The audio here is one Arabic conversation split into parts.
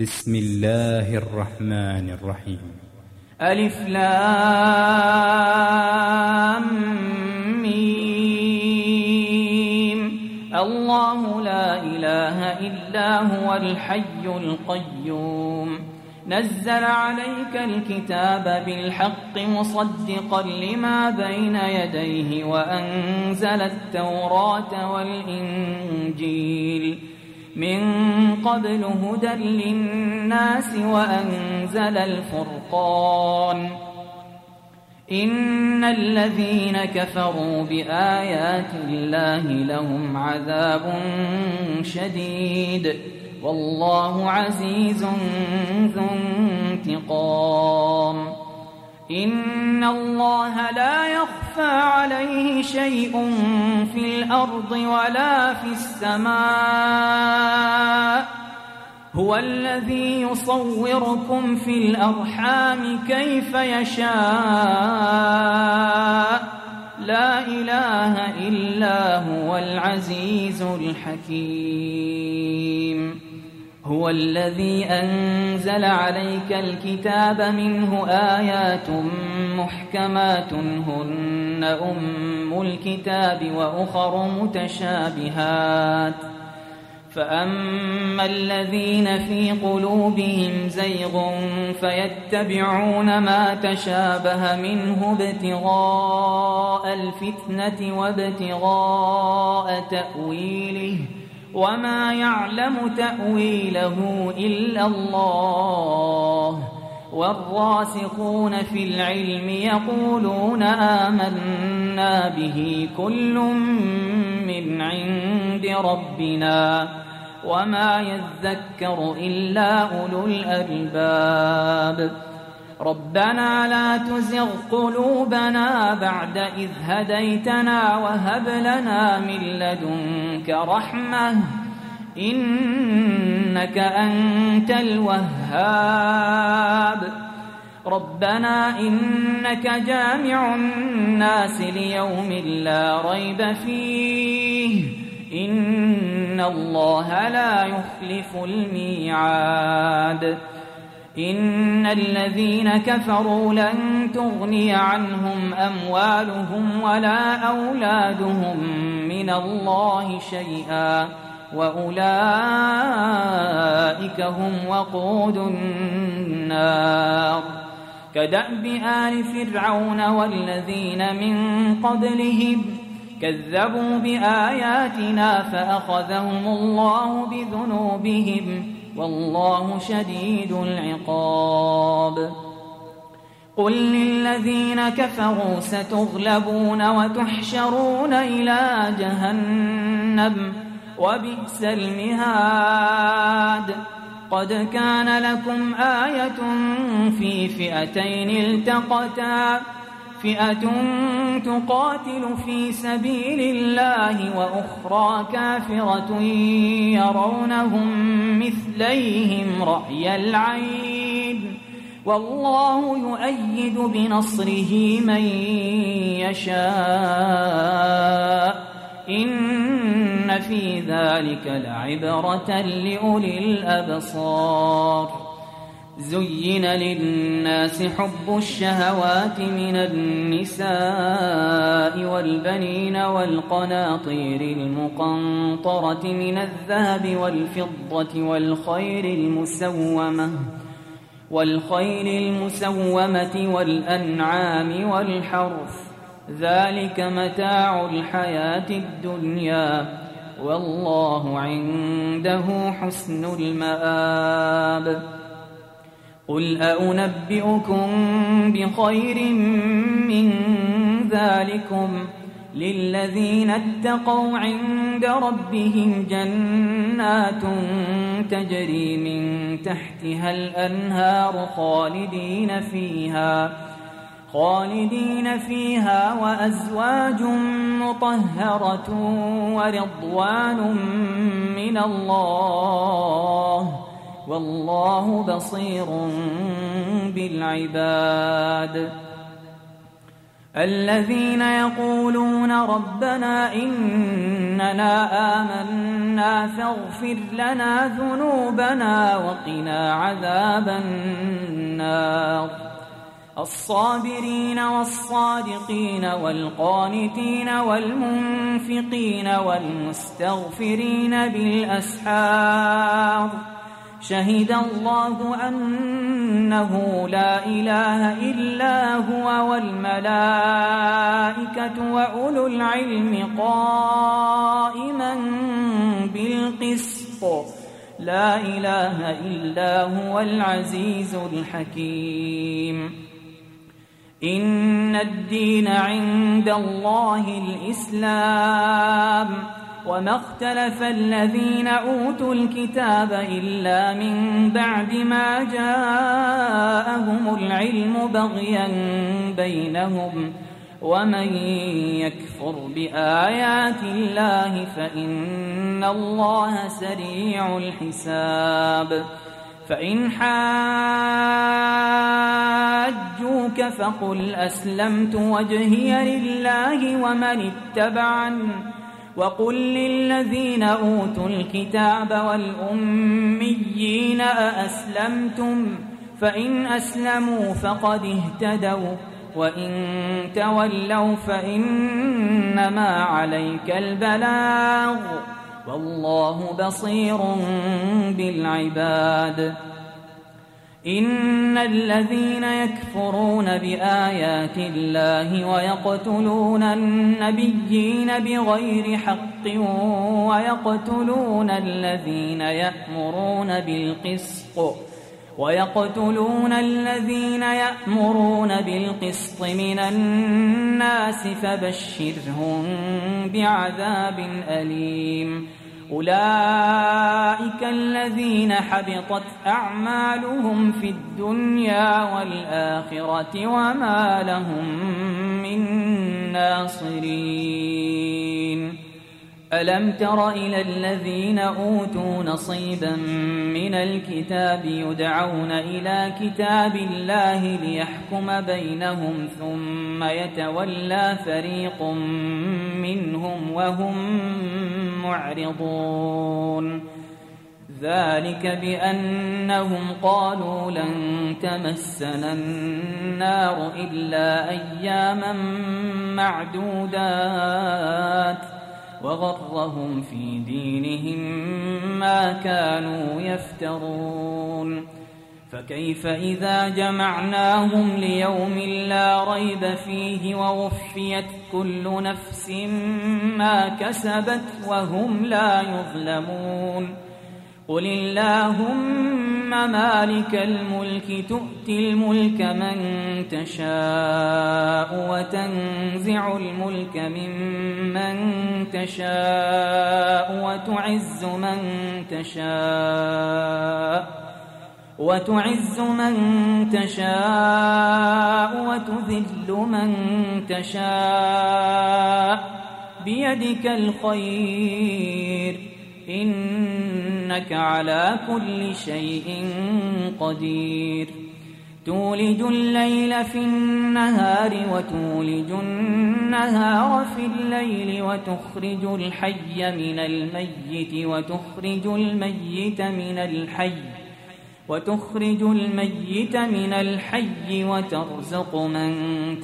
بسم الله الرحمن الرحيم. ألف لام ميم. الله لا إله إلا هو الحي القيوم نزل عليك الكتاب بالحق مصدقا لما بين يديه وأنزل التوراة والإنجيل من قبل هدى للناس وأنزل الفرقان إن الذين كفروا بآيات الله لهم عذاب شديد والله عزيز ذو انتقام إن الله لا يخفى عليه شيء في الأرض ولا في السماء هو الذي يصوركم في الأرحام كيف يشاء لا إله إلا هو العزيز الحكيم هو الذي أنزل عليك الكتاب منه آيات محكمات هن أم الكتاب وأخر متشابهات فأما الذين في قلوبهم زيغ فيتبعون ما تشابه منه ابتغاء الفتنة وابتغاء تأويله وما يعلم تأويله إلا الله والراسخون في العلم يقولون آمنا به كل من عند ربنا وما يذكر إلا أولو الألباب ربنا لا تزغ قلوبنا بعد إذ هديتنا وهب لنا من لدنك رحمة إنك أنت الوهاب ربنا إنك جامع الناس ليوم لا ريب فيه إن الله لا يخلف الميعاد إن الذين كفروا لن تغني عنهم أموالهم ولا أولادهم من الله شيئا وأولئك هم وقود النار كدأب آل فرعون والذين من قبلهم كذبوا بآياتنا فأخذهم الله بذنوبهم والله شديد العقاب قل للذين كفروا ستغلبون وتحشرون إلى جهنم وبئس المهاد قد كان لكم آية في فئتين التقتا فئة تقاتل في سبيل الله وأخرى كافرة يرونهم مثليهم رأي العين والله يؤيد بنصره من يشاء إن في ذلك لعبرة لأولي الأبصار زين للناس حب الشهوات من النساء والبنين والقناطير المقنطرة من الذهب والفضة والخيل المسومة والأنعام والحرث ذلك متاع الحياة الدنيا والله عنده حسن المآب قل أنبئكم بخير من ذلكم للذين اتقوا عند ربهم جنات تجري من تحتها الأنهار خالدين فيها وأزواج مطهرة ورضوان من الله والله بصير بالعباد الذين يقولون ربنا إننا آمنا فاغفر لنا ذنوبنا وقنا عذاب النار الصابرين والصادقين والقانتين والمنفقين والمستغفرين بالأسحار شهد الله أنه لا إله إلا هو والملائكة وأولو العلم قائما بالقسط لا إله إلا هو العزيز الحكيم إن الدين عند الله الإسلام وما اختلف الذين أوتوا الكتاب إلا من بعد ما جاءهم العلم بغيا بينهم ومن يكفر بآيات الله فإن الله سريع الحساب فإن حاجوك فقل أسلمت وجهي لله ومن اتبعني وقل للذين أوتوا الكتاب والأميين أأسلمتم فإن أسلموا فقد اهتدوا وإن تولوا فإنما عليك البلاغ والله بصير بالعباد إن الذين يكفرون بآيات الله ويقتلون النبيين بغير حق ويقتلون الذين يأمرون بالقسط من الناس فبشرهم بعذاب أليم أولئك الذين حبطت أعمالهم في الدنيا والآخرة وما لهم من ناصرين ألم تر إلى الذين أوتوا نصيبا من الكتاب يدعون إلى كتاب الله ليحكم بينهم ثم يتولى فريق منهم وهم معرضون ذلك بأنهم قالوا لن تمسنا النار إلا أياما معدودات وغرهم في دينهم ما كانوا يفترون فكيف إذا جمعناهم ليوم لا ريب فيه ووفيت كل نفس ما كسبت وهم لا يظلمون قل اللهم مالك الملك تؤتي الملك من تشاء وتنزع الملك ممن تشاء وتعز من تشاء وتذل من تشاء بيدك الخير إنك على كل شيء قدير تولج الليل في النهار وتولج النهار في الليل وتخرج الحي من الميت وتخرج الميت من الحي وترزق من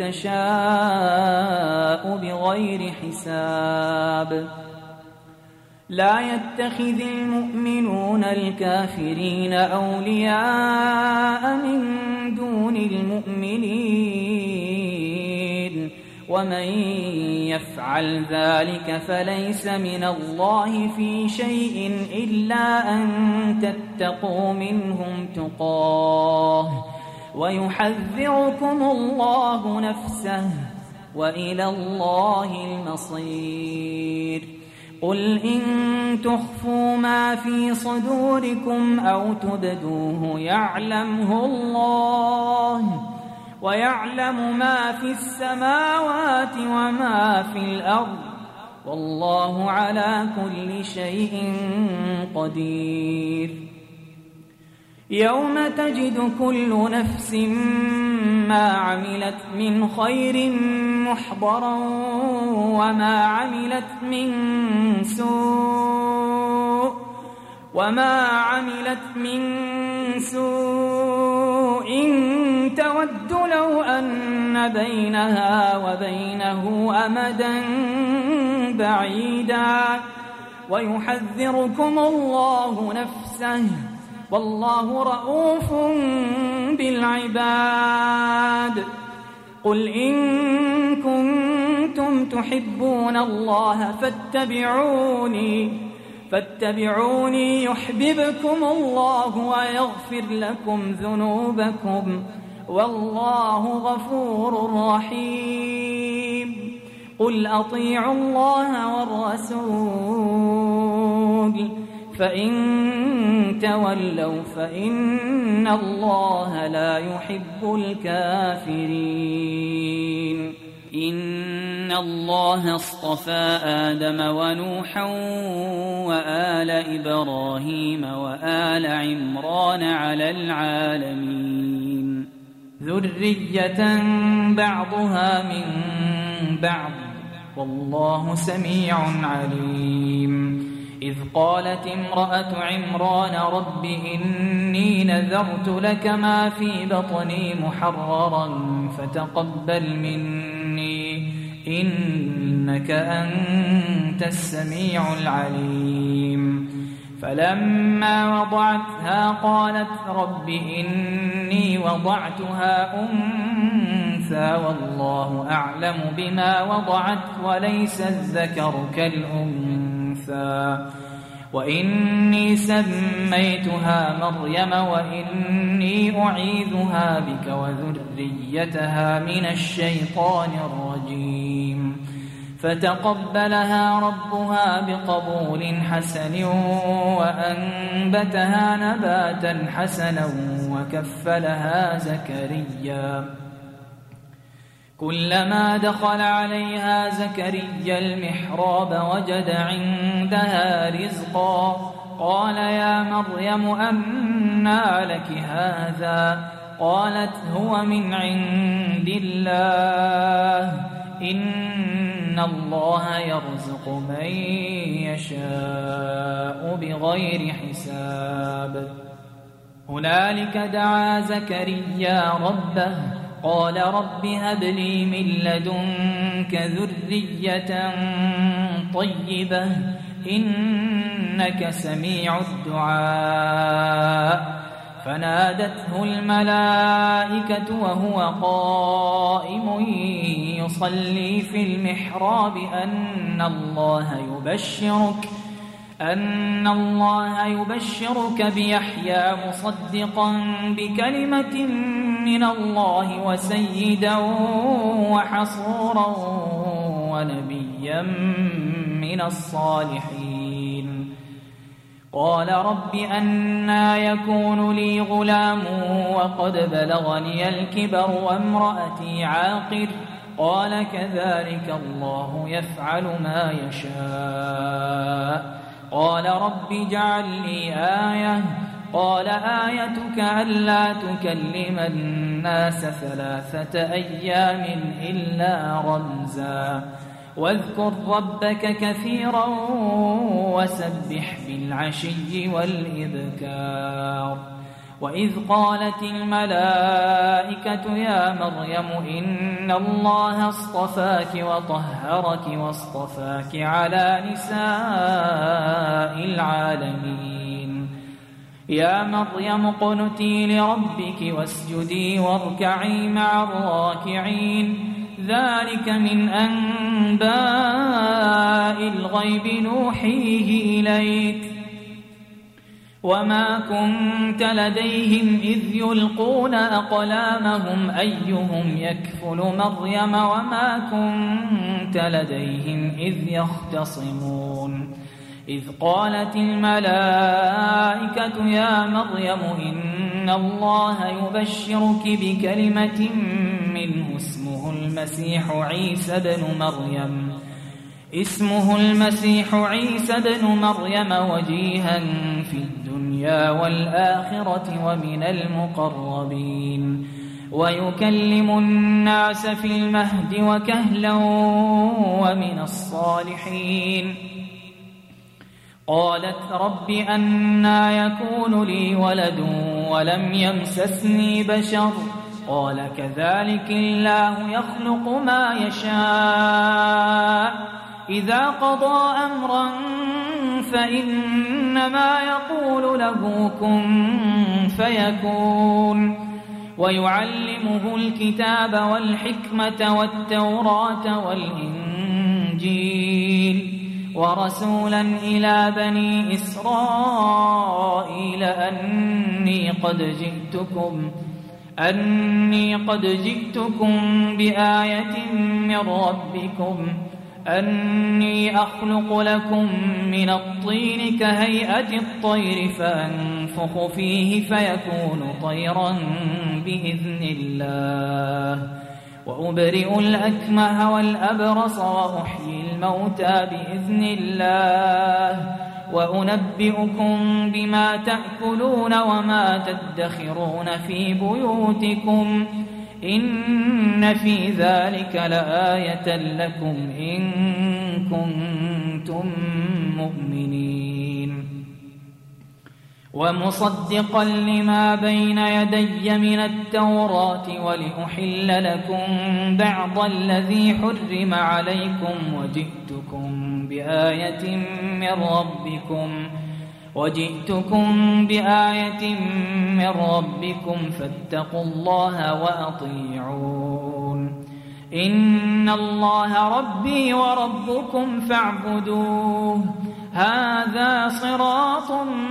تشاء بغير حساب لا يتخذ المؤمنون الكافرين أولياء من دون المؤمنين ومن يفعل ذلك فليس من الله في شيء إلا أن تتقوا منهم تقاه ويحذركم الله نفسه وإلى الله المصير قل إن تخفوا ما في صدوركم أو تبدوه يعلمه الله ويعلم ما في السماوات وما في الأرض والله على كل شيء قدير يوم تجد كل نفس ما عملت من خير محضرا وما عملت من سوء تود لو أن بينها وبينه أمدا بعيدا ويحذركم الله نفسه والله رؤوف بالعباد. قل إن كنتم تحبون الله فاتبعوني يحببكم الله ويغفر لكم ذنوبكم والله غفور رحيم. قل أطيعوا الله والرسول فإن تولوا فإن الله لا يحب الكافرين. إن الله اصطفى آدم ونوحا وآل إبراهيم وآل عمران على العالمين ذرية بعضها من بعض والله سميع عليم. إذ قالت امرأة عمران رب إني نذرت لك ما في بطني محررا فتقبل مني إنك أنت السميع العليم. فلما وضعتها قالت رب إني وضعتها أنثى والله أعلم بما وضعت وليس الذكر كالأنثى وإني سميتها مريم وإني أعيذها بك وذريتها من الشيطان الرجيم. فتقبلها ربها بقبول حسن وأنبتها نباتا حسنا وكفلها زكريا. كلما دخل عليها زكريا المحراب وجد عندها رزقا قال يا مريم أنى لك هذا؟ قالت هو من عند الله إن الله يرزق من يشاء بغير حساب. هنالك دعا زكريا ربه قال رب هب لي من لدنك ذرية طيبة إنك سميع الدعاء. فنادته الملائكة وهو قائم يصلي في المحراب أن الله يبشرك بيحيى مصدقا بكلمة من الله وسيدا وحصورا ونبيا من الصالحين. قال رب أنى يكون لي غلام وقد بلغني الكبر وامرأتي عاقر؟ قال كذلك الله يفعل ما يشاء. قال رب اجعل لي آية. قال آيتك ألا تكلم الناس 3 أيام إلا رمزا واذكر ربك كثيرا وسبح بالعشي والإبكار. وإذ قالت الملائكة يا مريم إن الله اصطفاك وطهرك واصطفاك على نساء العالمين. يا مريم اقنتي لربك واسجدي واركعي مع الراكعين. ذلك من أنباء الغيب نوحيه إليك وما كنت لديهم إذ يلقون أقلامهم أيهم يكفل مريم وما كنت لديهم إذ يختصمون. إذ قالت الملائكة يا مريم إن الله يبشرك بكلمة منه اسمه المسيح عيسى بن مريم وجيها في الدنيا والآخرة ومن المقربين. ويكلم الناس في المهد وكهلا ومن الصالحين. قالت رب أنى يكون لي ولد ولم يمسسني بشر قال كذلك الله يخلق ما يشاء إذا قضى أمرا فإنما يقول له كن فيكون. ويعلمه الكتاب والحكمة والتوراة والإنجيل ورسولا إلى بني إسرائيل أني قد جئتكم بآية من ربكم أني أخلق لكم من الطين كهيئة الطير فأنفخ فيه فيكون طيرا بإذن الله وأبرئ الأكمه والأبرص وأحيي الموتى بإذن الله وأنبئكم بما تأكلون وما تدخرون في بيوتكم إن في ذلك لآية لكم إن كنتم مؤمنين. ومصدقا لما بين يدي من التوراة ولأحل لكم بعض الذي حرم عليكم وجئتكم بآية من ربكم فاتقوا الله وأطيعون. إن الله ربي وربكم فاعبدوه هذا صراط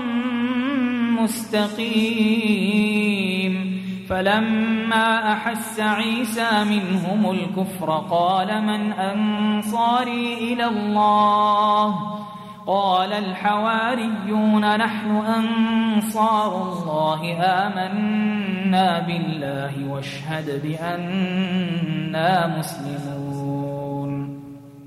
مستقيم. فلما أحس عيسى منهم الكفر قال من أنصاري إلى الله قال الحواريون نحن أنصار الله آمنا بالله واشهد بأننا مسلمون.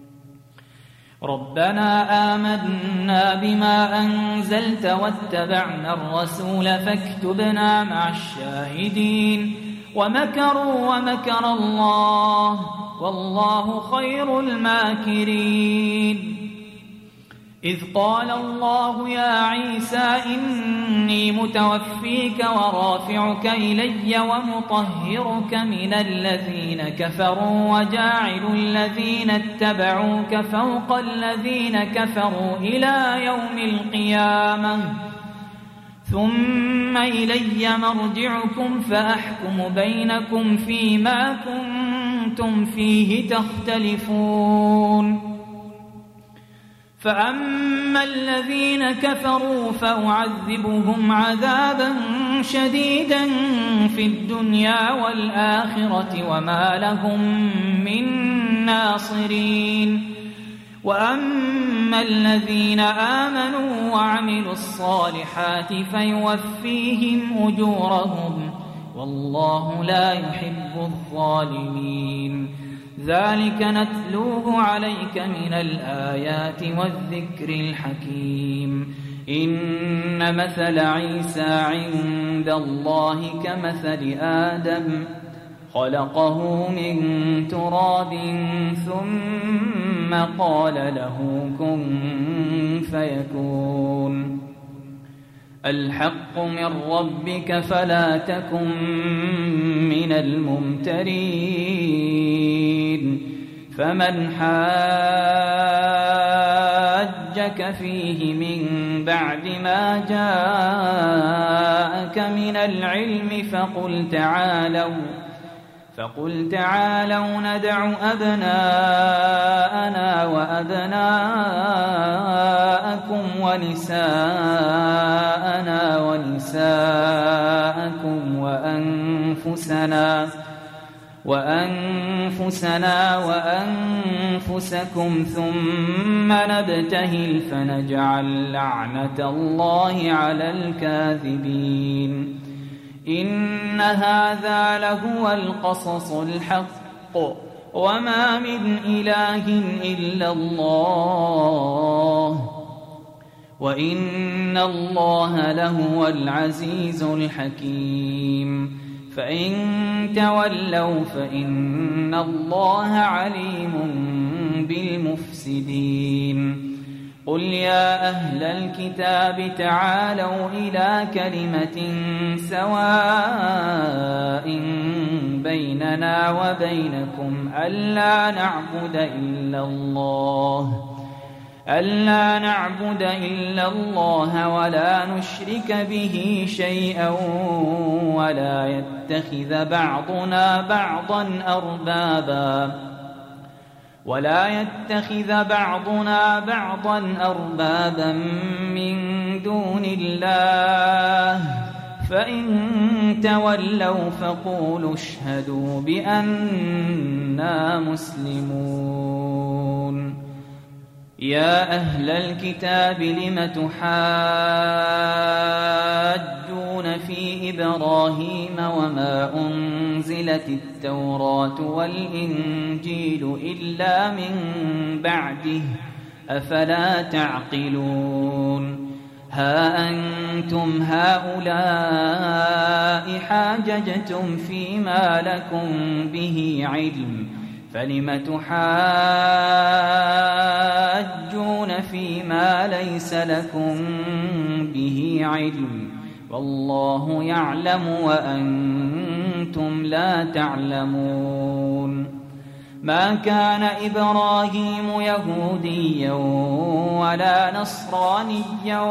ربنا آمنا بما أنزلت واتبعنا الرسول فاكتبنا مع الشاهدين. ومكروا ومكر الله والله خير الماكرين. إذ قال الله يا عيسى إني متوفيك ورافعك إلي ومطهرك من الذين كفروا وجاعل الذين اتبعوك فوق الذين كفروا إلى يوم القيامة ثم إلي مرجعكم فأحكم بينكم فيما كنتم فيه تختلفون. فأما الذين كفروا فأعذبهم عذابا شديدا في الدنيا والآخرة وما لهم من ناصرين. وأما الذين آمنوا وعملوا الصالحات فيوفيهم أجورهم والله لا يحب الظالمين. ذلك نتلوه عليك من الآيات والذكر الحكيم. إن مثل عيسى عند الله كمثل آدم خلقه من تراب ثم قال له كن فيكون. الحق من ربك فلا تكن من الممترين. فمن حاجك فيه من بعد ما جاءك من العلم فقل تعالوا ندع أبناءنا وأبناءكم ونساءنا ونساءكم وأنفسنا وأنفسكم ثم نبتهل فنجعل لعنة الله على الكاذبين. إن هذا لهو القصص الحق وما من إله إلا الله وإن الله لهو العزيز الحكيم. فإن تولوا فإن الله عليم بالمفسدين قل يا أهل الكتاب تعالوا إلى كلمة سواء بيننا وبينكم ألا نعبد إلا الله ولا نشرك به شيئا ولا يتخذ بعضنا بعضا أربابا من دون الله فإن تولوا فقولوا اشهدوا بأننا مسلمون يا أهل الكتاب لم تحاجون في إبراهيم وما أنزلت التوراة والإنجيل إلا من بعده أفلا تعقلون ها أنتم هؤلاء حاججتم فيما لكم به علم فلم تحاجون فيما ليس لكم به علم والله يعلم وأنتم لا تعلمون ما كان إبراهيم يهوديا ولا نصرانيا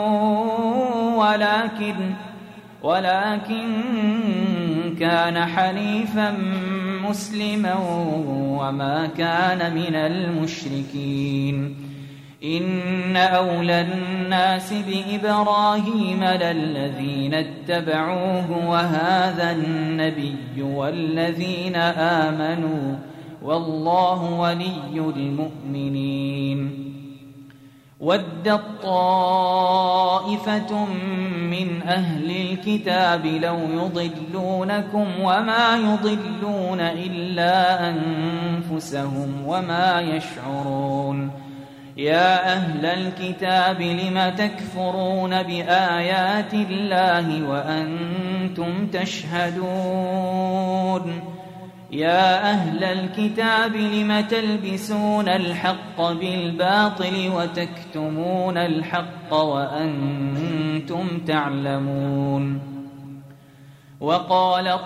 ولكن كان حنيفا مسلما وما كان من المشركين إن أولى الناس بإبراهيم للذين اتبعوه وهذا النبي والذين آمنوا والله ولي المؤمنين ودت طائفة من أهل الكتاب لو يضلونكم وما يضلون إلا أنفسهم وما يشعرون يا أهل الكتاب لم تكفرون بآيات الله وأنتم تشهدون يا أهل الكتاب لم تلبسون الحق بالباطل وتكتمون الحق وأنتم تعلمون وقالت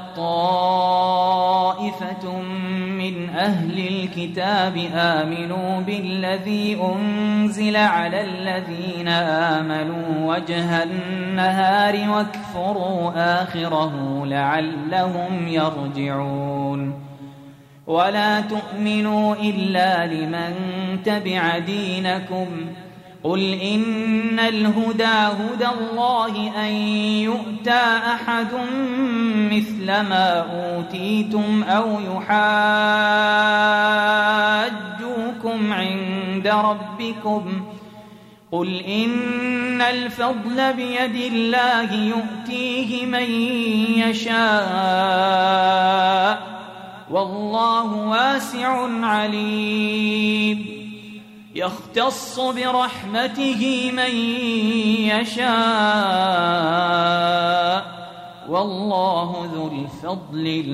طائفة من أهل الكتاب آمنوا بالذي أنزل على الذين آمنوا وجه النهار واكفروا آخره لعلهم يرجعون ولا تؤمنوا إلا لمن تبع دينكم قل إن الهدى هدى الله أن يؤتى أحد مثل ما أوتيتم أو يحاجوكم عند ربكم قل إن الفضل بيد الله يؤتيه من يشاء والله واسع عليم يختص برحمته من يشاء والله ذو الفضل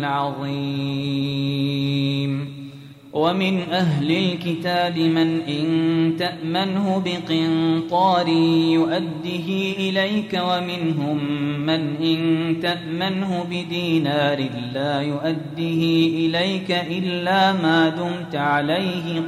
العظيم ومن أهل الكتاب من إن تأمنه بقنطار يؤده إليك ومنهم من إن تأمنه بدينار لا يؤده إليك إلا ما دمت عليه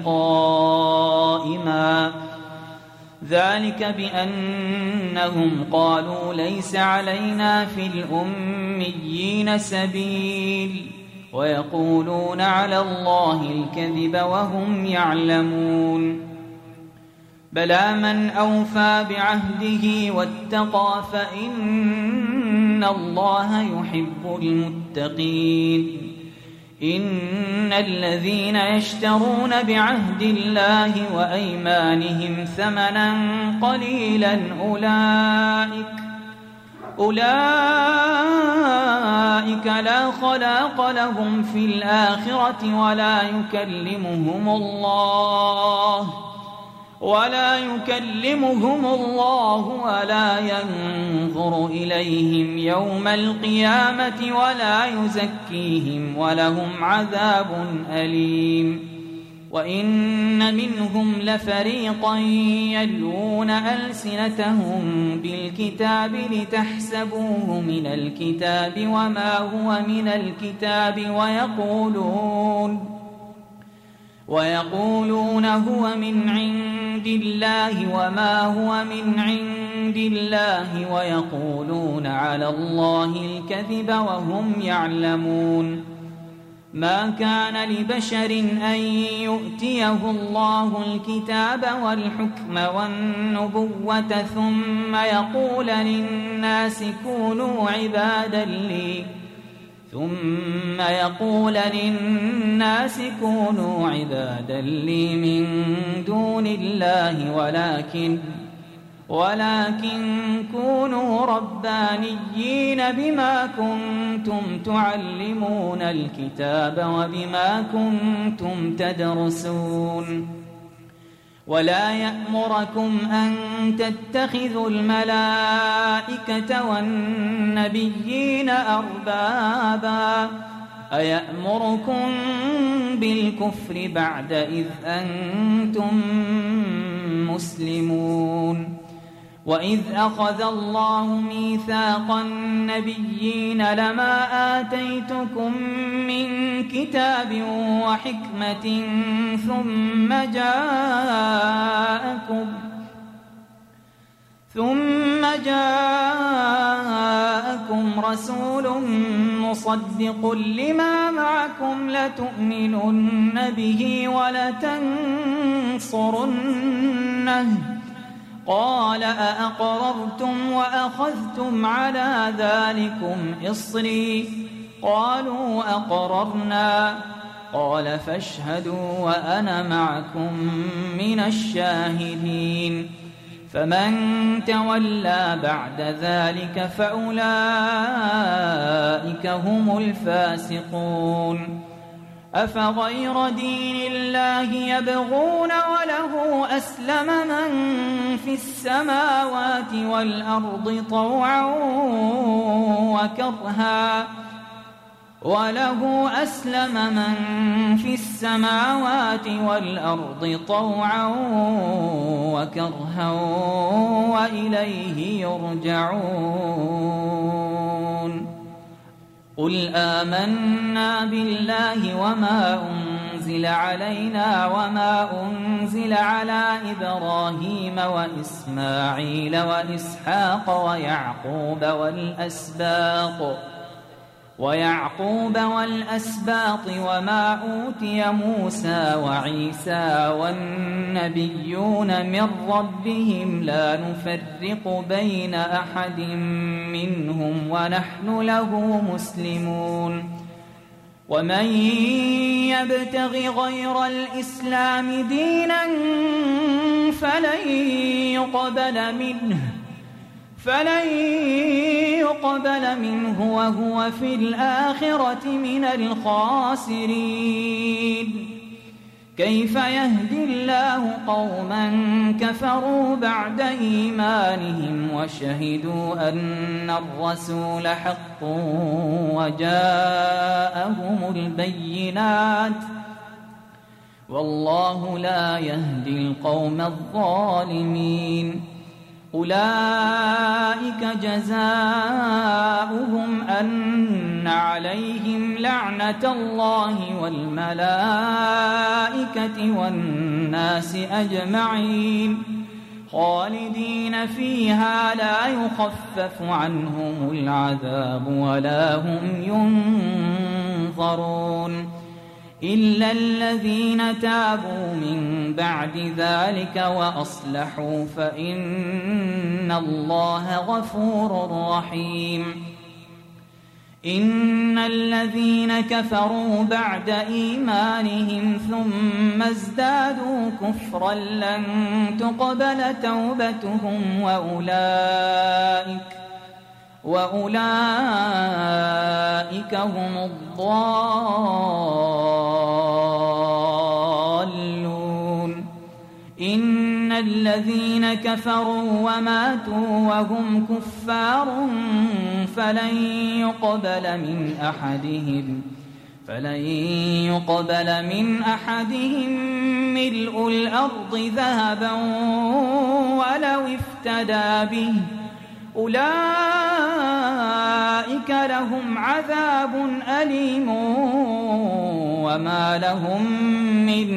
قائما ذلك بأنهم قالوا ليس علينا في الأميين سبيل ويقولون على الله الكذب وهم يعلمون بلى من أوفى بعهده واتقى فإن الله يحب المتقين إن الذين يشترون بعهد الله وأيمانهم ثمنا قليلا أولئك لا خلاق لهم في الآخرة ولا يكلمهم الله ولا ينظر إليهم يوم القيامة ولا يزكيهم ولهم عذاب أليم. وإن منهم لفريقا يلوون ألسنتهم بالكتاب لتحسبوه من الكتاب وما هو من الكتاب ويقولون هو من عند الله وما هو من عند الله ويقولون على الله الكذب وهم يعلمون. ما كان لبشر أن يؤتيه الله الكتاب والحكم والنبوة ثم يقول للناس كونوا عبادا لي من دون الله ولكن كونوا ربانيين بما كنتم تعلمون الكتاب وبما كنتم تدرسون. ولا يأمركم أن تتخذوا الملائكة والنبيين أربابا أيأمركم بالكفر بعد إذ أنتم مسلمون. وإذ أخذ الله ميثاق النبيين لما آتيتكم من كتاب وحكمة ثم جاءكم رسول مصدق لما معكم لتؤمنن به ولتنصرنه قال أأقررتم وأخذتم على ذلكم إصري قالوا أقررنا قال فاشهدوا وأنا معكم من الشاهدين. فمن تولى بعد ذلك فأولئك هم الفاسقون. أفغير دين الله يبغون وله أسلم من في السماوات والأرض طوعا وكرها وإليه يرجعون. قل آمنا بالله وما أنزل علينا وما أنزل على إبراهيم وإسماعيل وإسحاق ويعقوب والأسباط وما أوتي موسى وعيسى والنبيون من ربهم لا نفرق بين أحد منهم ونحن له مسلمون. ومن يبتغ غير الإسلام دينا فلن يقبل منه وهو في الآخرة من الخاسرين. كيف يهدي الله قوما كفروا بعد إيمانهم وشهدوا أن الرسول حق وجاءهم البينات والله لا يهدي القوم الظالمين. أولئك جزاؤهم أن عليهم لعنة الله والملائكة والناس أجمعين خالدين فيها لا يخفف عنهم العذاب ولا هم ينظرون إلا الذين تابوا من بعد ذلك وأصلحوا فإن الله غفور رحيم. إن الذين كفروا بعد إيمانهم ثم ازدادوا كفرا لن تقبل توبتهم وأولئك هم الضالون. إن الذين كفروا وماتوا وهم كفار فلن يقبل من أحدهم ملء الأرض ذهبا ولو افتدى به أولئك لهم عذاب أليم وما لهم من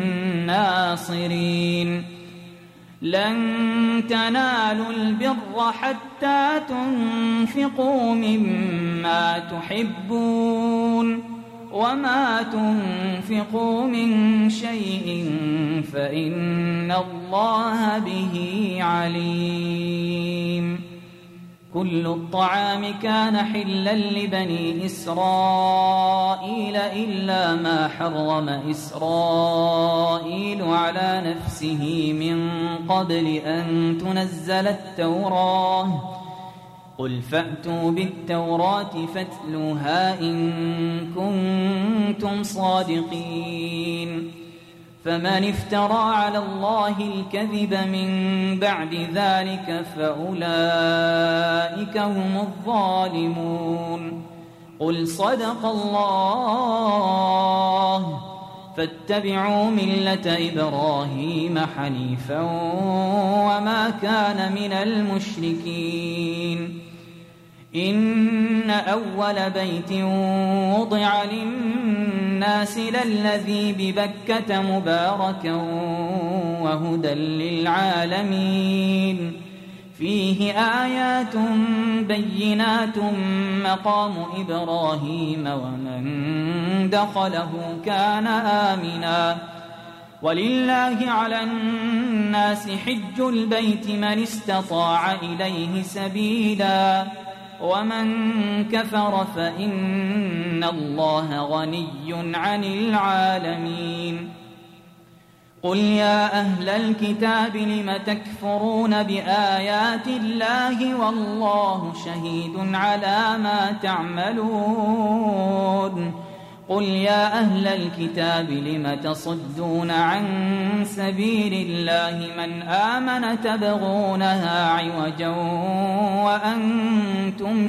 ناصرين لن تنالوا البر حتى تنفقوا مما تحبون وما تنفقوا من شيء فإن الله به عليم. كل الطعام كان حلا لبني إسرائيل إلا ما حرم إسرائيل على نفسه من قبل أن تنزل التوراة قل فأتوا بالتوراة فاتلوها إن كنتم صادقين. فمن افترى على الله الكذب من بعد ذلك فأولئك هم الظالمون. قل صدق الله فاتبعوا ملة إبراهيم حنيفا وما كان من المشركين. إن أول بيت وضع للناس للذي ببكة مباركا وهدى للعالمين فيه آيات بينات مقام إبراهيم ومن دخله كان آمنا ولله على الناس حج البيت من استطاع إليه سبيلا ومن كفر فإن الله غني عن العالمين. قل يا أهل الكتاب لم تكفرون بآيات الله والله شهيد على ما تعملون. قل يا أهل الكتاب لم تصدون عن سبيل الله من آمن تبغونها عوجا وأنتم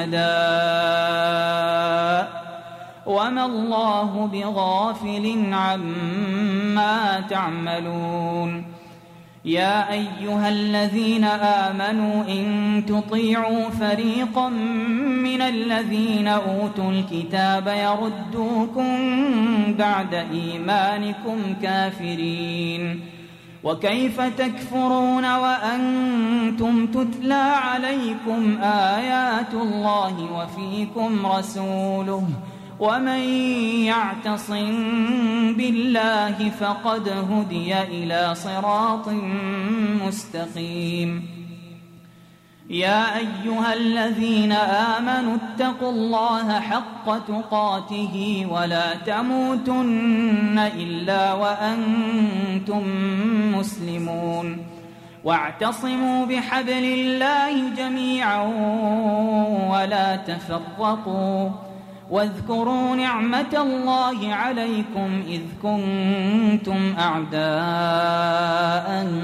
شهداء وما الله بغافل عما تعملون. يا أيها الذين آمنوا إن تطيعوا فريقا من الذين أوتوا الكتاب يردوكم بعد إيمانكم كافرين وكيف تكفرون وأنتم تتلى عليكم آيات الله وفيكم رسوله ومن يعتصم بالله فقد هدي إلى صراط مستقيم. يا أيها الذين آمنوا اتقوا الله حق تقاته ولا تموتن إلا وأنتم مسلمون واعتصموا بحبل الله جميعا ولا تفرقوا واذكروا نعمة الله عليكم إذ كنتم أعداء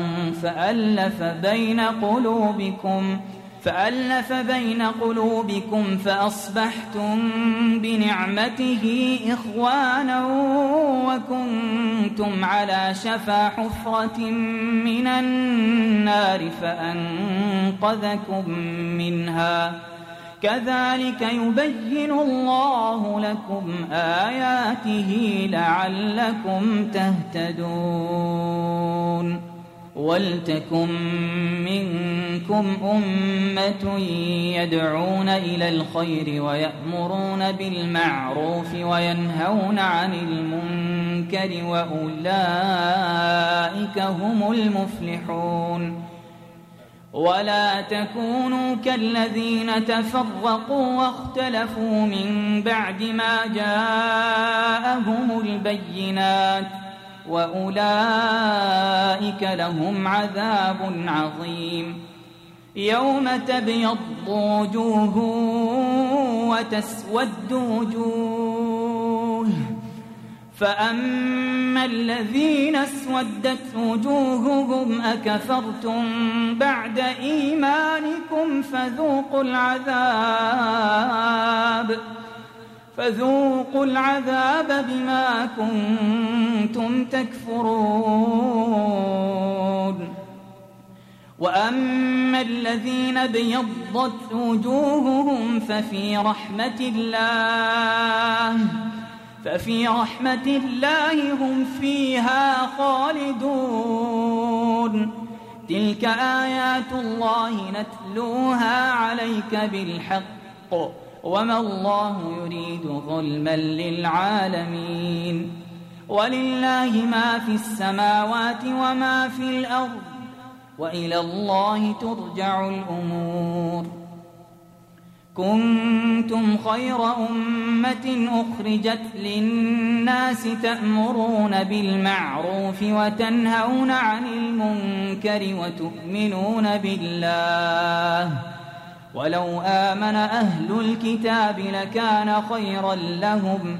فألف بين قلوبكم فأصبحتم بنعمته إخوانا وكنتم على شفا حفرة من النار فأنقذكم منها كذلك يبين الله لكم آياته لعلكم تهتدون. ولتكن منكم أمة يدعون إلى الخير ويأمرون بالمعروف وينهون عن المنكر وأولئك هم المفلحون. ولا تكونوا كالذين تفرقوا واختلفوا من بعد ما جاءهم البينات وأولئك لهم عذاب عظيم. يوم تبيض وجوه وتسود وجوه فأما الذين اسودت وجوههم أكفرتم بعد إيمانكم فذوقوا العذاب بما كنتم تكفرون. وأما الذين ابيضت وجوههم ففي رحمة الله هم فيها خالدون. تلك آيات الله نتلوها عليك بالحق وما الله يريد ظلما للعالمين. ولله ما في السماوات وما في الأرض وإلى الله ترجع الأمور. كنتم خير أمة أخرجت للناس تأمرون بالمعروف وتنهون عن المنكر وتؤمنون بالله. ولو آمن أهل الكتاب لكان خيرا لهم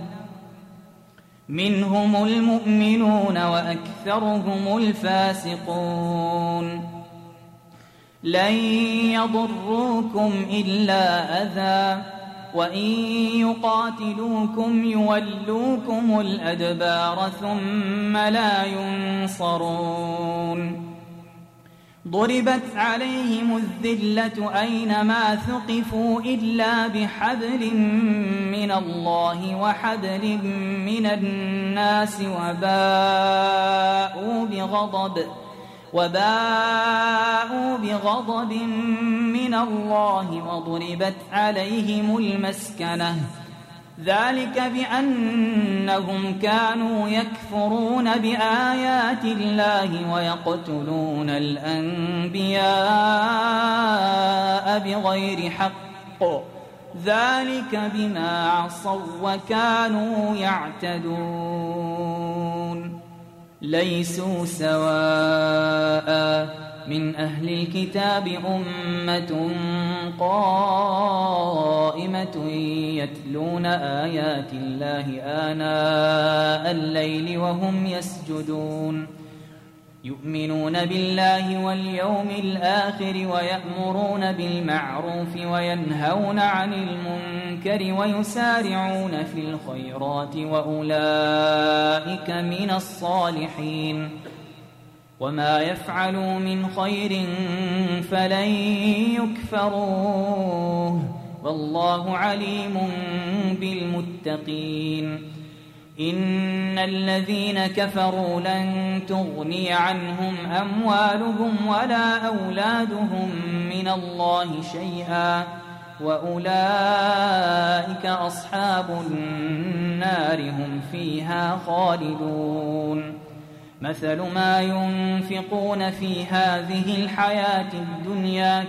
منهم المؤمنون وأكثرهم الفاسقون. لن يضروكم إلا أذى وإن يقاتلوكم يولوكم الأدبار ثم لا ينصرون. ضربت عليهم الذلة أينما ثقفوا إلا بحبل من الله وحبل من الناس وباءوا بغضب من الله وضربت عليهم المسكنة. ذلك بأنهم كانوا يكفرون بآيات الله ويقتلون الأنبياء بغير حق. ذلك بما عصوا وكانوا يعتدون. ليسوا سواء من أهل الكتاب أمة قائمة يتلون آيات الله آناء الليل وهم يسجدون. يؤمنون بالله واليوم الآخر ويأمرون بالمعروف وينهون عن المنكر ويسارعون في الخيرات وأولئك من الصالحين. وما يفعلوا من خير فلن يكفروه والله عليم بالمتقين. إن الذين كفروا لن تغني عنهم أموالهم ولا أولادهم من الله شيئا وأولئك أصحاب النار هم فيها خالدون. مثل ما ينفقون في هذه الحياة الدنيا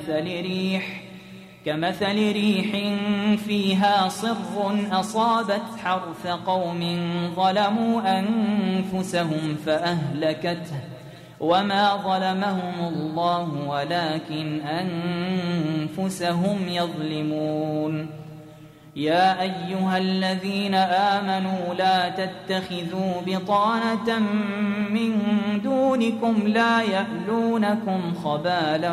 كمثل ريح فيها صر أصابت حرث قوم ظلموا أنفسهم فأهلكته وما ظلمهم الله ولكن أنفسهم يظلمون. يا أيها الذين آمنوا لا تتخذوا بطانة من دونكم لا يألونكم خبالا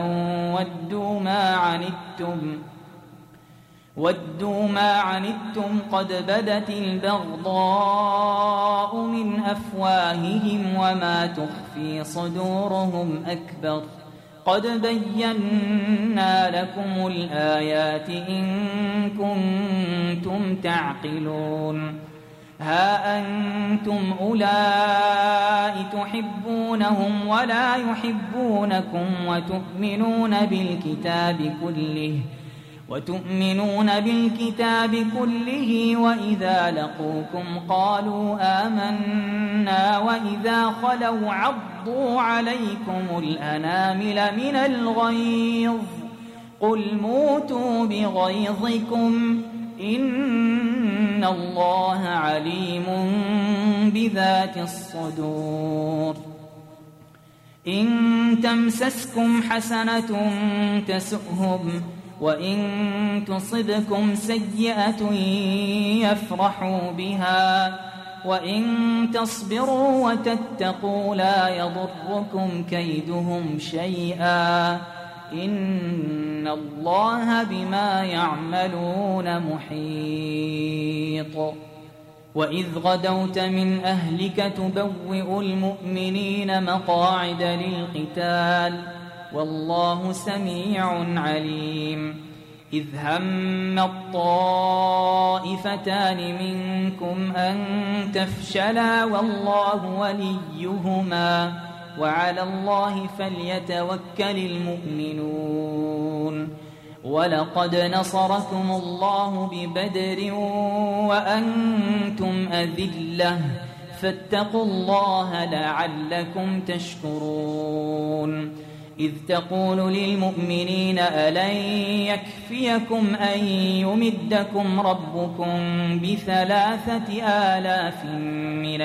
ودوا ما عنتم قد بدت البغضاء من أفواههم وما تخفي صدورهم أكبر. قد بينا لكم الآيات إن كنتم تعقلون. ها أنتم أولئك تحبونهم ولا يحبونكم وتؤمنون بالكتاب كله وإذا لقوكم قالوا آمنا وإذا خلوا عضوا عليكم الأنامل من الغيظ قل موتوا بغيظكم إن الله عليم بذات الصدور. إن تمسسكم حسنة تسؤهم وإن تصبكم سيئة يفرحوا بها وإن تصبروا وتتقوا لا يضركم كيدهم شيئا إن الله بما يعملون محيط وإذ غدوت من أهلك تبوئ المؤمنين مقاعد للقتال والله سميع عليم إذ هم الطائفتان منكم أن تفشلا والله وليهما وعلى الله فليتوكل المؤمنون ولقد نصركم الله ببدر وأنتم أذلة فاتقوا الله لعلكم تشكرون إذ تقول للمؤمنين ألن يكفيكم أن يمدكم ربكم ب3,000 من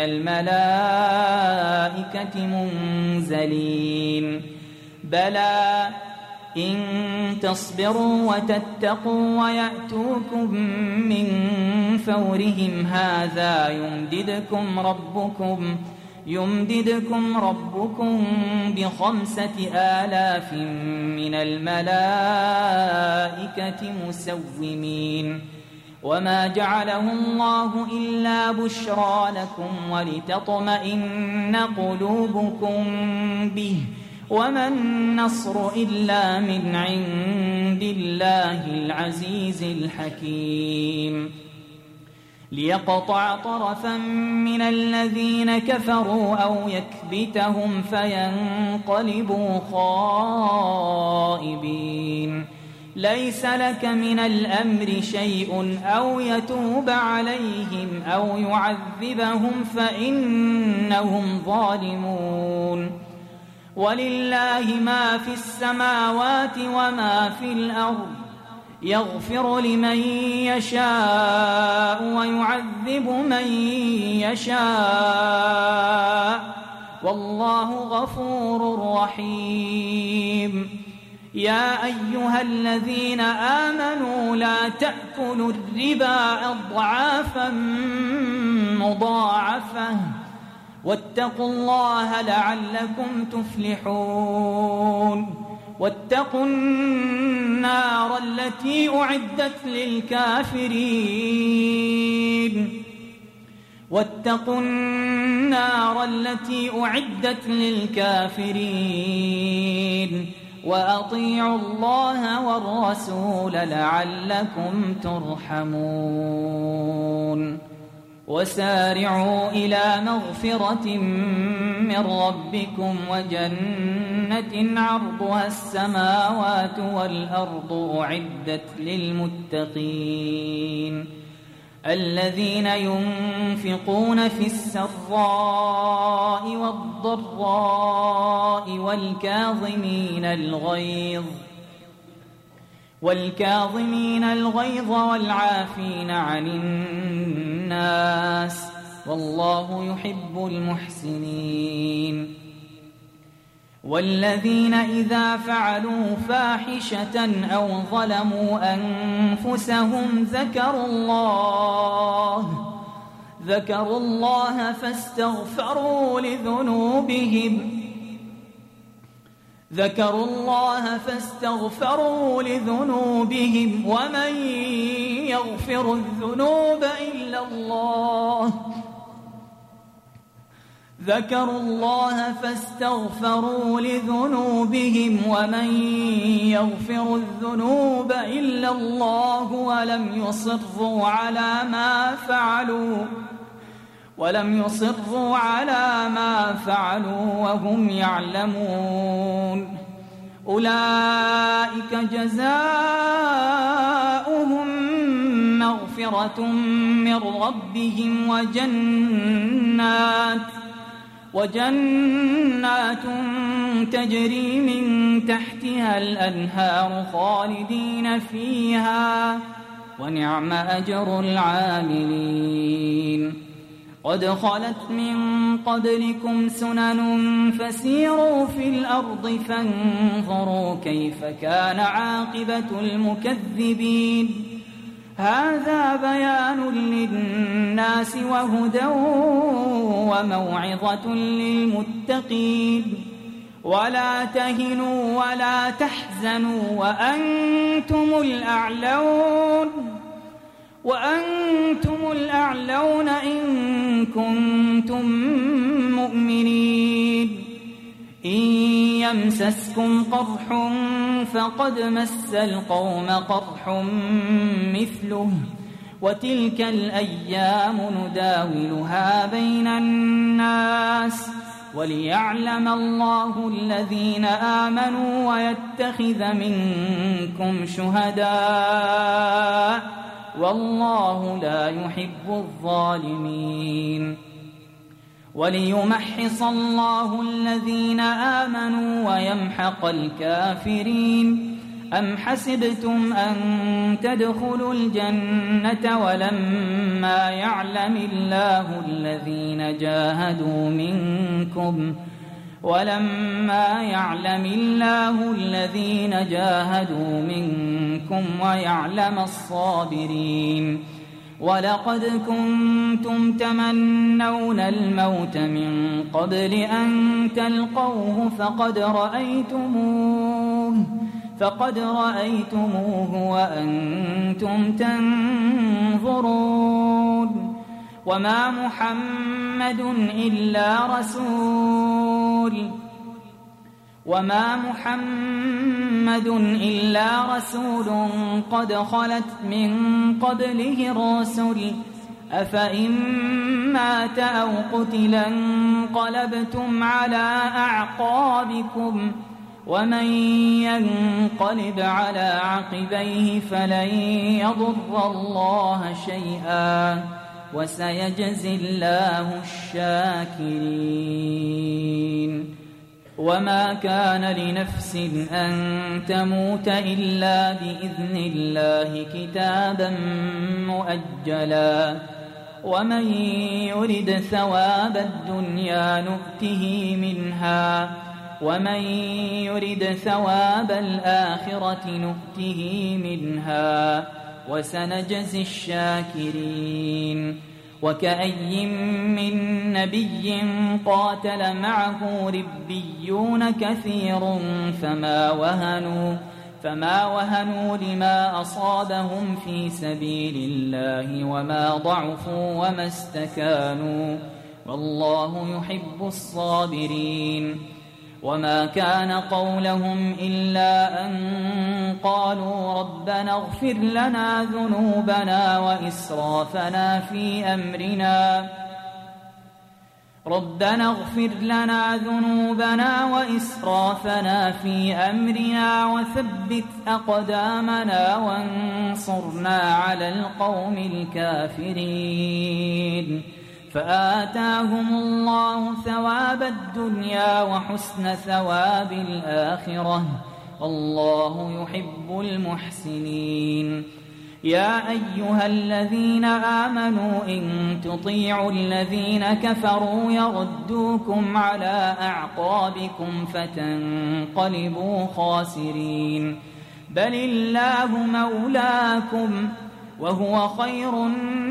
الملائكة منزلين بلى إن تصبروا وتتقوا ويأتوكم من فورهم هذا يمددكم ربكم ب5,000 من الملائكة مسومين وما جعله الله إلا بشرى لكم ولتطمئن قلوبكم به وما النصر إلا من عند الله العزيز الحكيم ليقطع طرفا من الذين كفروا أو يكبتهم فينقلبوا خائبين ليس لك من الأمر شيء أو يتوب عليهم أو يعذبهم فإنهم ظالمون ولله ما في السماوات وما في الأرض يغفر لمن يشاء ويعذب من يشاء والله غفور رحيم يا أيها الذين آمنوا لا تأكلوا الربا أضعافا مضاعفة واتقوا الله لعلكم تفلحون واتقوا النار التي أعدت للكافرين وأطيعوا الله والرسول لعلكم ترحمون وسارعوا إلى مغفرة من ربكم وجنة عرضها السماوات والأرض أعدت للمتقين الذين ينفقون في السراء والضراء والكاظمين الغيظ والعافين عن الناس والله يحب المحسنين والذين إذا فعلوا فاحشة أو ظلموا أنفسهم ذكروا الله فاستغفروا لذنوبهم ومن يغفر الذنوب إلا الله ولم يصروا على ما فعلوا وهم يعلمون أولئك جزاؤهم مغفرة من ربهم وجنات تجري من تحتها الأنهار خالدين فيها ونعم أجر العاملين قد خلت من قبلكم سنن فسيروا في الأرض فانظروا كيف كان عاقبة المكذبين هذا بيان للناس وهدى وموعظة للمتقين ولا تهنوا ولا تحزنوا وأنتم الأعلون إن كنتم مؤمنين إن يمسسكم قرح فقد مس القوم قرح مثله وتلك الأيام نداولها بين الناس وليعلم الله الذين آمنوا ويتخذ منكم شهداء والله لا يحب الظالمين وليمحص الله الذين آمنوا ويمحق الكافرين أم حسبتم أن تدخلوا الجنة ولما يعلم الله الذين جاهدوا منكم ويعلم الصابرين ولقد كنتم تمنون الموت من قبل أن تلقوه فقد رأيتموه وأنتم تنظرون وما محمد إلا رسول قد خلت من قبله الرسل أفإن مات أو قتل انقلبتم على أعقابكم ومن ينقلب على عقبيه فلن يضر الله شيئا وسيجزي الله الشاكرين وما كان لنفس أن تموت إلا بإذن الله كتابا مؤجلا ومن يرد ثواب الدنيا نؤته منها ومن يرد ثواب الآخرة نؤته منها وسنجزي الشاكرين وكأي من نبي قاتل معه ربيون كثير فما وهنوا لما أصابهم في سبيل الله وما ضعفوا وما استكانوا والله يحب الصابرين وما كان قولهم إلا أن قالوا ربنا اغفر لنا ذنوبنا وإسرافنا في أمرنا وثبت أقدامنا وانصرنا على القوم الكافرين فآتاهم الله ثواب الدنيا وحسن ثواب الآخرة والله يحب المحسنين يا أيها الذين آمنوا إن تطيعوا الذين كفروا يردوكم على أعقابكم فتنقلبوا خاسرين بل الله مولاكم وهو خير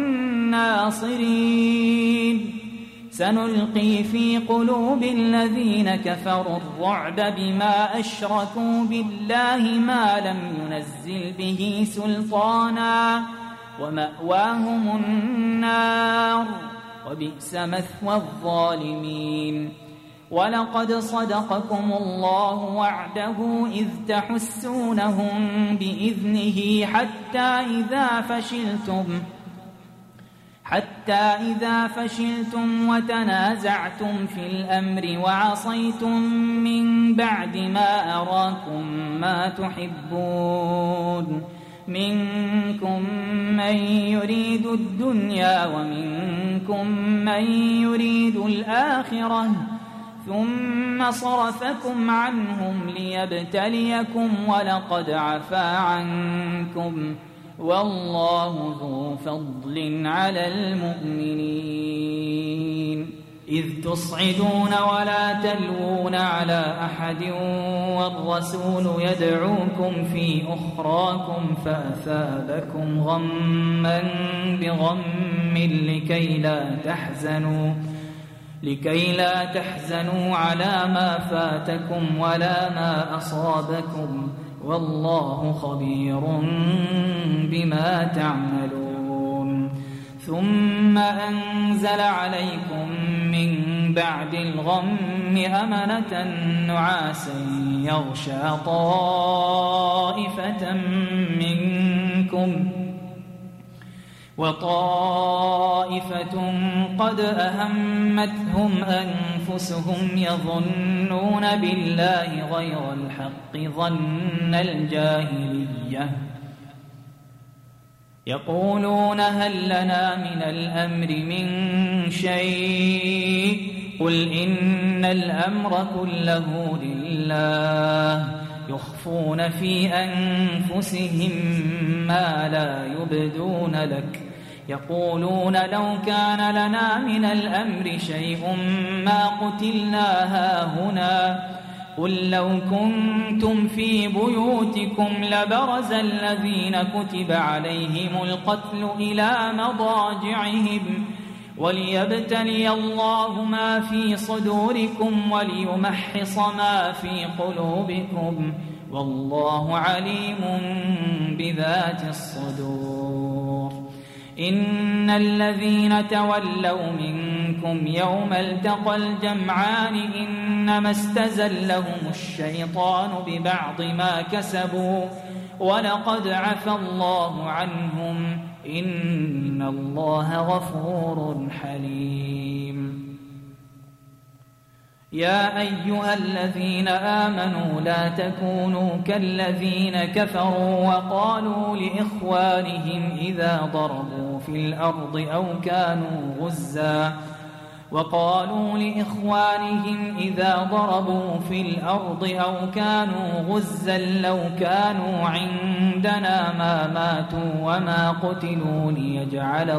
الناصرين سنلقي في قلوب الذين كفروا الرعب بما أشركوا بالله ما لم ينزل به سلطانا ومأواهم النار وبئس مثوى الظالمين ولقد صدقكم الله وعده إذ تحسونهم بإذنه حتى إذا فشلتم وتنازعتم في الأمر وعصيتم من بعد ما أراكم ما تحبون منكم من يريد الدنيا ومنكم من يريد الآخرة ثم صرفكم عنهم ليبتليكم ولقد عفا عنكم والله ذو فضل على المؤمنين إذ تصعدون ولا تلوون على أحد والرسول يدعوكم في أخراكم فأثابكم غما بغم لكي لا تحزنوا على ما فاتكم ولا ما أصابكم والله خبير بما تعملون. ثم أنزل عليكم من بعد الغم أمنة نعاسا يغشى طائفة منكم وطائفة قد أهمتهم أنفسهم يظنون بالله غير الحق ظن الجاهلية يقولون هل لنا من الأمر من شيء قل إن الأمر كله لله يخفون في أنفسهم ما لا يبدون لك يقولون لو كان لنا من الأمر شيء ما قتلنا هاهنا قل لو كنتم في بيوتكم لبرز الذين كتب عليهم القتل إلى مضاجعهم وليبتلي الله ما في صدوركم وليمحص ما في قلوبكم والله عليم بذات الصدور. إن الذين تولوا منكم يوم التقى الجمعان إنما استزلهم الشيطان ببعض ما كسبوا ولقد عفى الله عنهم إن الله غفور حليم. يا أيها الذين آمنوا لا تكونوا كالذين كفروا وقالوا لإخوانهم إذا ضربوا في الأرض أو كانوا غزا لو كانوا عندنا ما ماتوا وما قتلوا ليجعل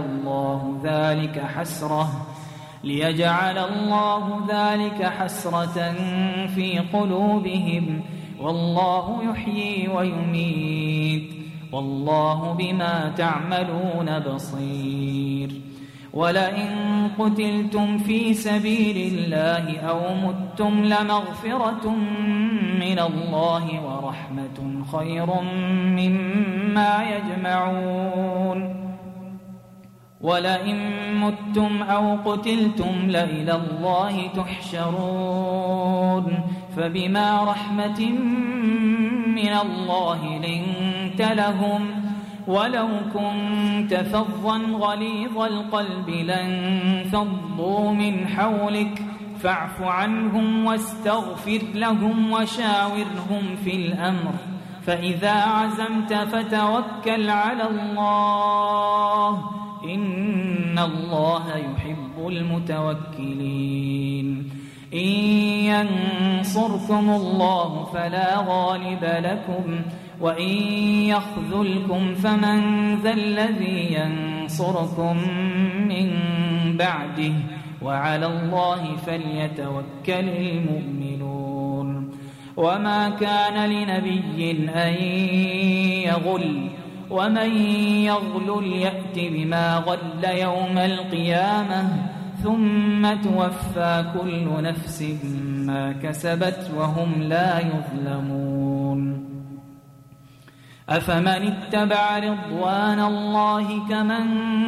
الله ذلك حسرة في قلوبهم والله يحيي ويميت والله بما تعملون بصير. ولئن قتلتم في سبيل الله أو متم لمغفرة من الله ورحمة خير مما يجمعون. ولئن متم أو قتلتم لإلى الله تحشرون. فبما رحمة من الله لنت لهم ولو كنت فظا غليظ القلب لانفضوا من حولك فاعف عنهم واستغفر لهم وشاورهم في الأمر فإذا عزمت فتوكل على الله إن الله يحب المتوكلين. إن ينصركم الله فلا غالب لكم وإن يخذلكم فمن ذا الذي ينصركم من بعده وعلى الله فليتوكل المؤمنون. وما كان لنبي أن يغل ومن يغلل يأت بما غل يوم القيامة ثم توفى كل نفس ما كسبت وهم لا يظلمون. أفمن اتبع رضوان الله كمن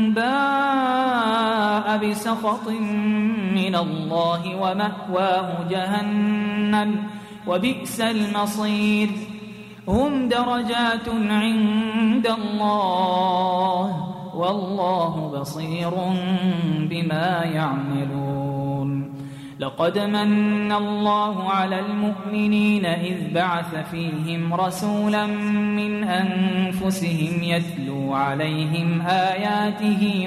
باء بسخط من الله ومأواه جهنم وبئس المصير. هم درجات عند الله والله بصير بما يعملون. لقد من الله على المؤمنين إذ بعث فيهم رسولا من أنفسهم يتلو عليهم آياته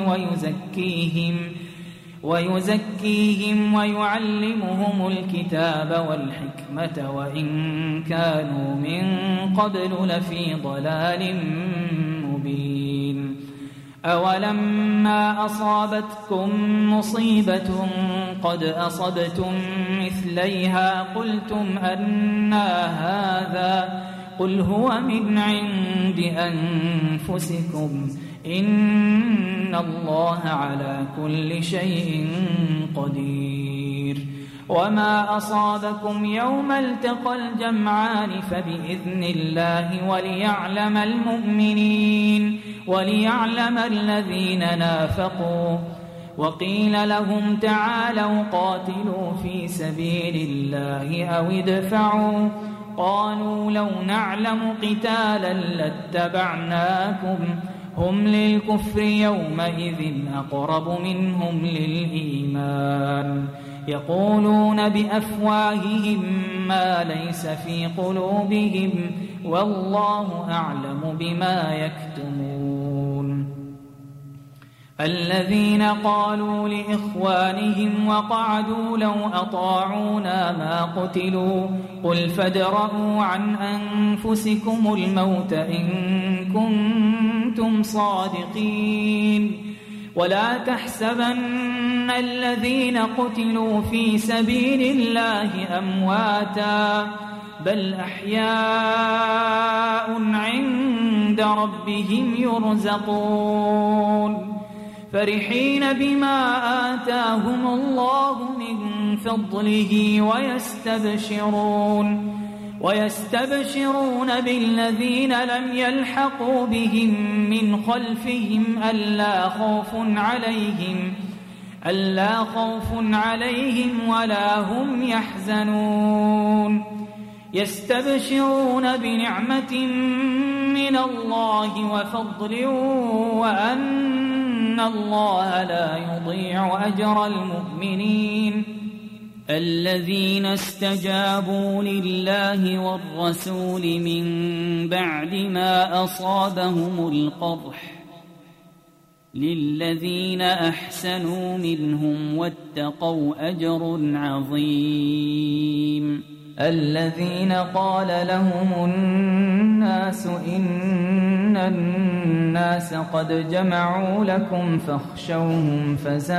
ويزكيهم ويعلمهم الكتاب والحكمة وإن كانوا من قبل لفي ضلال مبين. أولما أصابتكم مصيبة قد أصبتم مثليها قلتم أنى هذا قل هو من عند أنفسكم إن الله على كل شيء قدير وما أصابكم يوم التقى الجمعان فبإذن الله وليعلم الذين نافقوا وقيل لهم تعالوا قاتلوا في سبيل الله أو ادفعوا قالوا لو نعلم قتالا لاتبعناكم هم للكفر يومئذ أقرب منهم للإيمان يقولون بأفواههم ما ليس في قلوبهم والله أعلم بما يكتمون الذين قالوا لإخوانهم وقعدوا لو أطاعونا ما قتلوا قل فادرءوا عن أنفسكم الموت إن كنتم صادقين ولا تحسبن الذين قتلوا في سبيل الله أمواتا بل أحياء عند ربهم يرزقون فرحين بما آتاهم الله من فضله ويستبشرون بالذين لم يلحقوا بهم من خلفهم ألا خوف عليهم ولا هم يحزنون يستبشرون بنعمة من الله وفضل وأن الله لا يضيع أجر المؤمنين الذين استجابوا لله والرسول من بعد ما أصابهم القرح للذين أحسنوا منهم واتقوا أجر عظيم الذين قال لهم الناس إن الناس قد جمعوا لكم فاخشوهم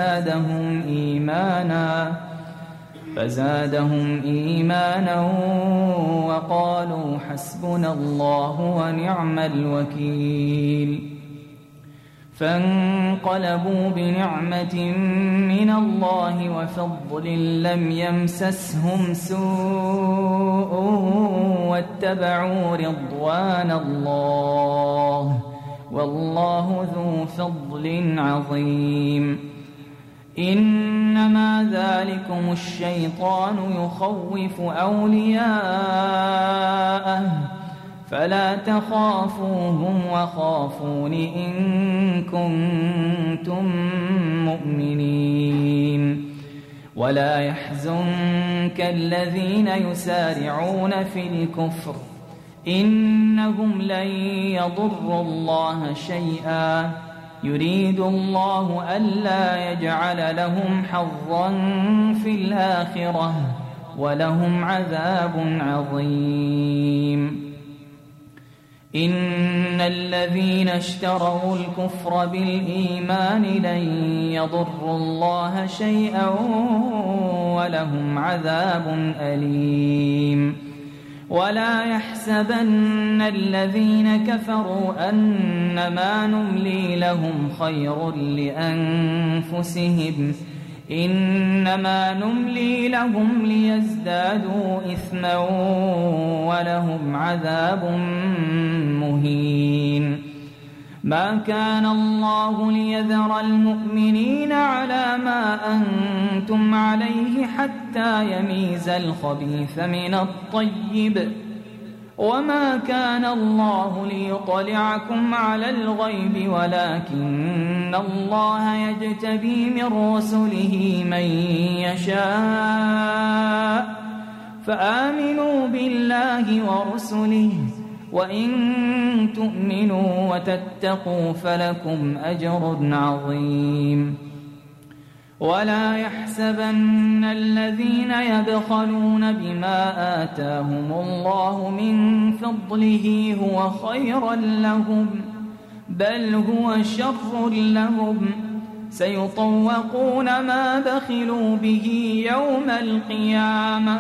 فزادهم إيمانا وقالوا حسبنا الله ونعم الوكيل فانقلبوا بنعمة من الله وفضل لم يمسسهم سوء واتبعوا رضوان الله والله ذو فضل عظيم إنما ذلكم الشيطان يخوف أولياءه فلا تخافوهم وخافون إن كنتم مؤمنين ولا يحزنك الذين يسارعون في الكفر إنهم لن يضروا الله شيئا يريد الله ألا يجعل لهم حظا في الآخرة ولهم عذاب عظيم إن الذين اشتروا الكفر بالإيمان لن يضروا الله شيئا ولهم عذاب أليم ولا يحسبن الذين كفروا أنما نملي لهم خير لأنفسهم إنما نملي لهم ليزدادوا إثما ولهم عذاب مهين ما كان الله ليذر المؤمنين على ما أنتم عليه حتى يميز الخبيث من الطيب وما كان الله ليطلعكم على الغيب ولكن الله يجتبي من رسله من يشاء فآمنوا بالله ورسله وإن تؤمنوا وتتقوا فلكم أجر عظيم ولا يحسبن الذين يبخلون بما آتاهم الله من فضله هو خيرا لهم بل هو شر لهم سيطوقون ما بخلوا به يوم القيامة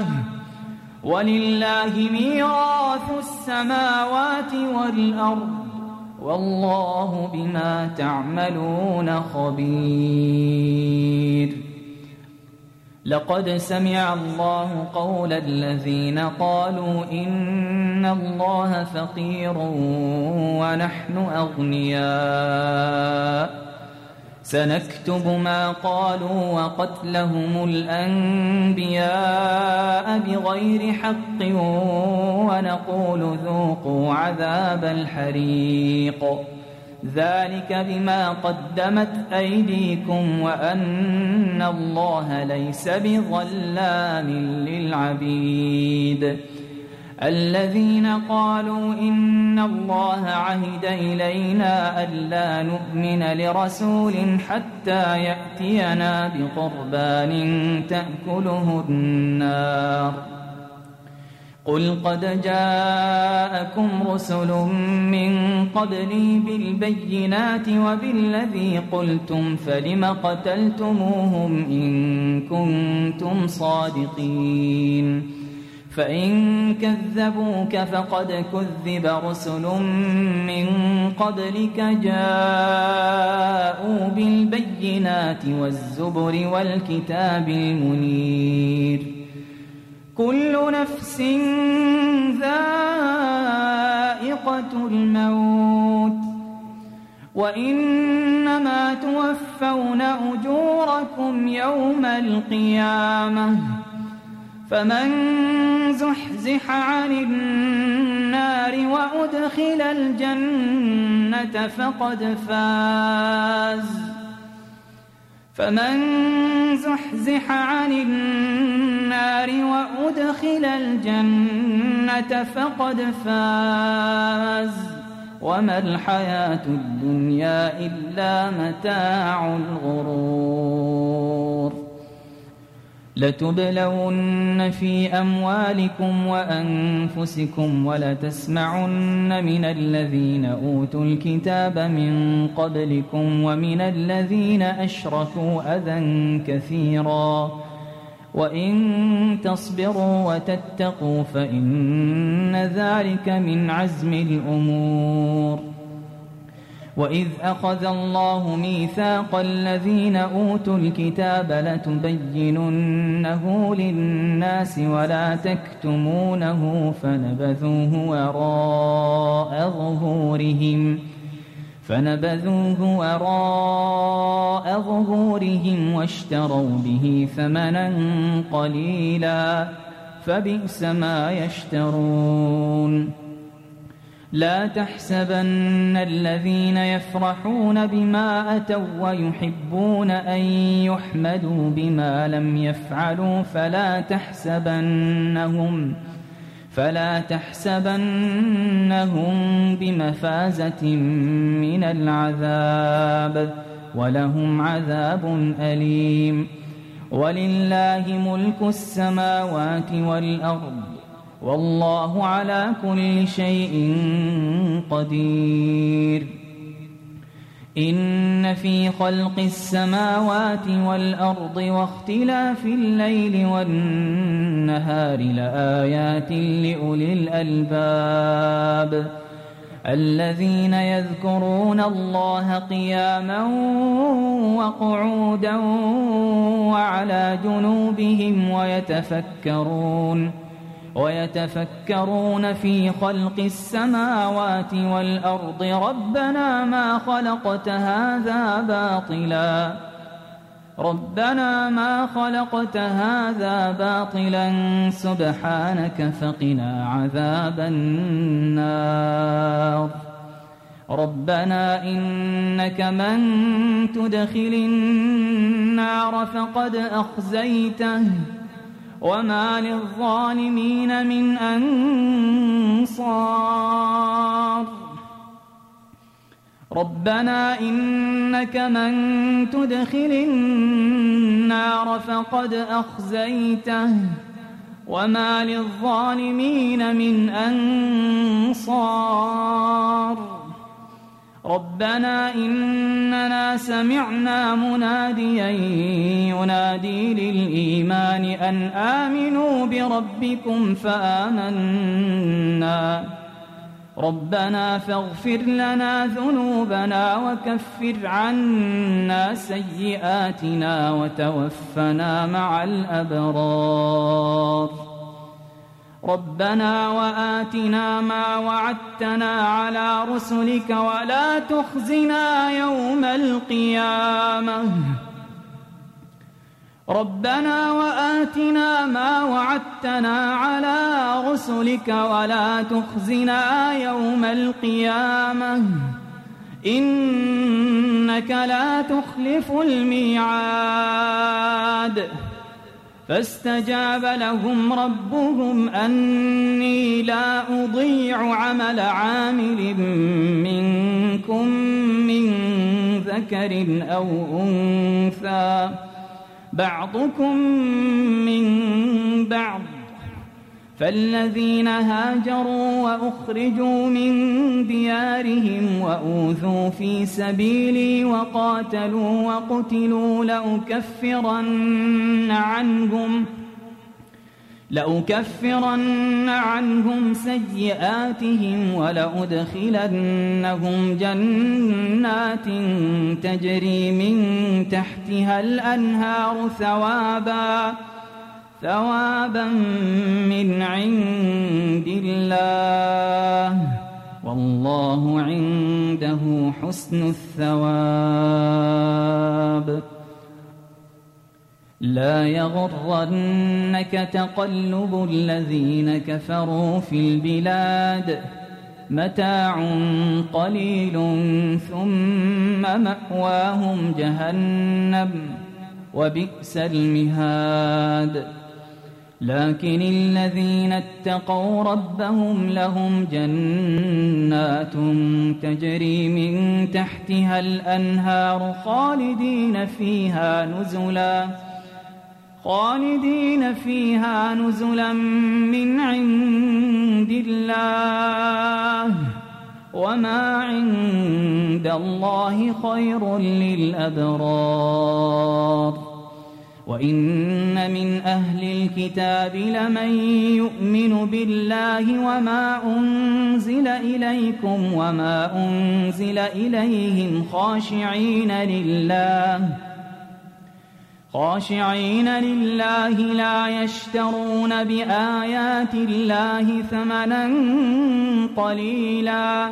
ولله ميراث السماوات والأرض والله بما تعملون خبير. لقد سمع الله قول الذين قالوا إن الله فقير ونحن أغنياء سنكتب ما قالوا وقتلهم الأنبياء بغير حق ونقول ذوقوا عذاب الحريق ذلك بما قدمت أيديكم وأن الله ليس بظلام للعبيد. الذين قالوا إن الله عهد إلينا ألا نؤمن لرسول حتى يأتينا بقربان تأكله النار قل قد جاءكم رسل من قبلي بالبينات وبالذي قلتم فلم قتلتموهم إن كنتم صادقين فإن كذبوك فقد كذب رسل من قبلك جاءوا بالبينات والزبر والكتاب المنير كل نفس ذائقة الموت وإنما توفون أجوركم يوم القيامة فمن زحزح عن النار وأدخل الجنة فقد فاز وما الحياة الدنيا إلا متاع الغرور. لتبلون في أموالكم وأنفسكم ولتسمعن من الذين أوتوا الكتاب من قبلكم ومن الذين أشركوا أذى كثيرا وإن تصبروا وتتقوا فإن ذلك من عزم الأمور. وإذ أخذ الله ميثاق الذين أوتوا الكتاب لتبيننه للناس ولا تكتمونه فنبذوه وراء ظهورهم واشتروا به ثمنا قليلا فبئس ما يشترون. لا تحسبن الذين يفرحون بما أتوا ويحبون أن يحمدوا بما لم يفعلوا فلا تحسبنهم بمفازة من العذاب ولهم عذاب أليم. ولله ملك السماوات والأرض والله على كل شيء قدير. إن في خلق السماوات والأرض واختلاف الليل والنهار لآيات لأولي الألباب الذين يذكرون الله قياما وقعودا وعلى جنوبهم ويتفكرون في خلق السماوات والأرض ربنا ما خلقت هذا باطلا سبحانك فقنا عذاب النار. ربنا إنك من تدخل النار فقد أخزيته وما للظالمين من أنصار. ربنا إنك من تدخل النار فقد أخزيته وما للظالمين من أنصار. ربنا إننا سمعنا مناديا ينادي للإيمان أن آمنوا بربكم فآمنا ربنا فاغفر لنا ذنوبنا وكفر عنا سيئاتنا وتوفنا مع الأبرار ربنا وآتنا ما وعدتنا على رسلك ولا تخزنا يوم القيامة ربنا وآتنا ما وعدتنا على رسلك ولا تخزنا يوم القيامة إنك لا تخلف الميعاد فاستجاب لهم ربهم أني لا أضيع عمل عامل منكم من ذكر أو أنثى بعضكم من بعض فالذين هاجروا وأخرجوا من ديارهم وأوذوا في سبيلي وقاتلوا وقتلوا لأكفرن عنهم سيئاتهم ولأدخلنهم جنات تجري من تحتها الأنهار ثوابا من عند الله والله عنده حسن الثواب لا يغرنك تقلب الذين كفروا في البلاد متاع قليل ثم مأواهم جهنم وبئس المهاد لكن الذين اتقوا ربهم لهم جنات تجري من تحتها الأنهار خالدين فيها نزلا من عند الله وما عند الله خير للأبرار وإن من أهل الكتاب لمن يؤمن بالله وما أنزل إليكم وما أنزل إليهم خاشعين لله لا يشترون بآيات الله ثمنا قليلا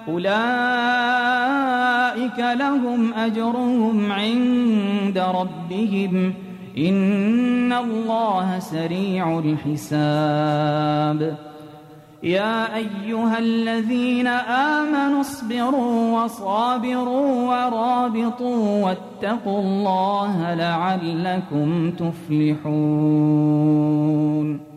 أولئك لهم أجرهم عند ربهم إن الله سريع الحساب يا أيها الذين آمنوا اصبروا وصابروا ورابطوا واتقوا الله لعلكم تفلحون